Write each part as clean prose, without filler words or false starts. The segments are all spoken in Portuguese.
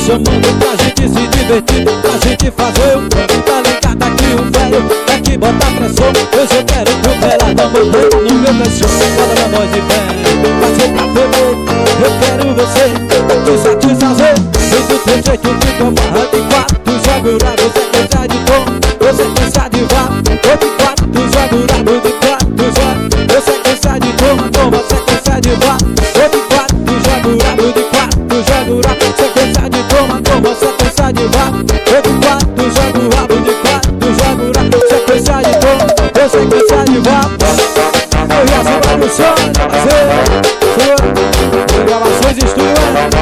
chamando pra gente se divertir, pra gente fazer um plano. Tá ligado aqui o velho tem que botar pressão. Hoje eu quero atropelar da montanha no meu caixão. Bora na nós de pé, fazer pra beber. Eu quero você, te satisfazer. Vem do teu jeito de tomar de quatro, joga você cansa de tom, você cansa de vá. Ou de quatro, joga de quatro, joga. Você cansa de toma, você cansa de vá. Ou de quatro, joga de quatro, joga. Você cansa de toma, você cansa de vá. Ou de quatro, joga de quatro, joga. Você cansa de toma, você cansa de vá. Eu ia segurar no som, fazer gravações de estúdio.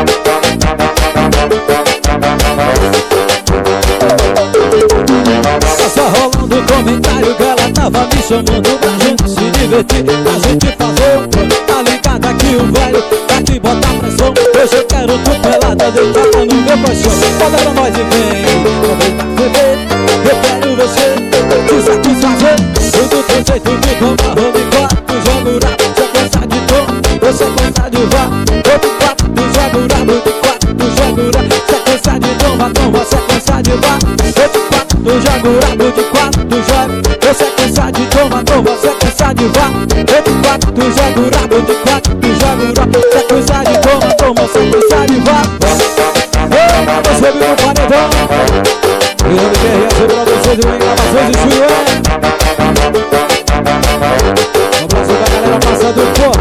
Passa rolando o comentário que ela tava me chamando pra gente se divertir, pra gente fazer um plano. Tá ligado aqui o velho pra te botar pressão. Hoje eu quero tu pelada deitada no meu colchão. Bota pra nós e vem, vem pra beber. Eu quero você, te satisfazer. Do teu jeito de tomar rolo e quatro, joga o rabo. Você cansa de tom, você cansa de vá. Outro quatro, joga o rabo de quatro, joga o rabo. Você cansa de tomar tom, você cansa de vá. Outro quatro, joga o rabo de quatro, joga. Você cansa de tomar tom, você cansa de vá. Outro quatro, joga o rabo de quatro, joga o rabo. Você cansa de tomar tom, você cansa de vá. Você viu o paredão? E eu me quero pra vocês em gravações de estúdio. Um abraço pra galera passando por